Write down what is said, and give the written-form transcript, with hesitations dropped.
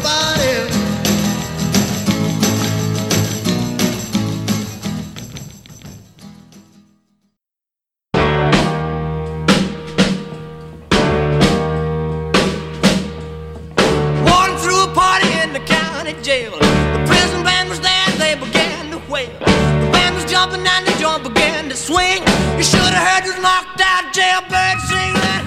nobody. Walking through a party in the county jail. The prison band was there, they began to wail. The band was jumping and the joint began to swing. You should have heard this knocked out jailbird sing that.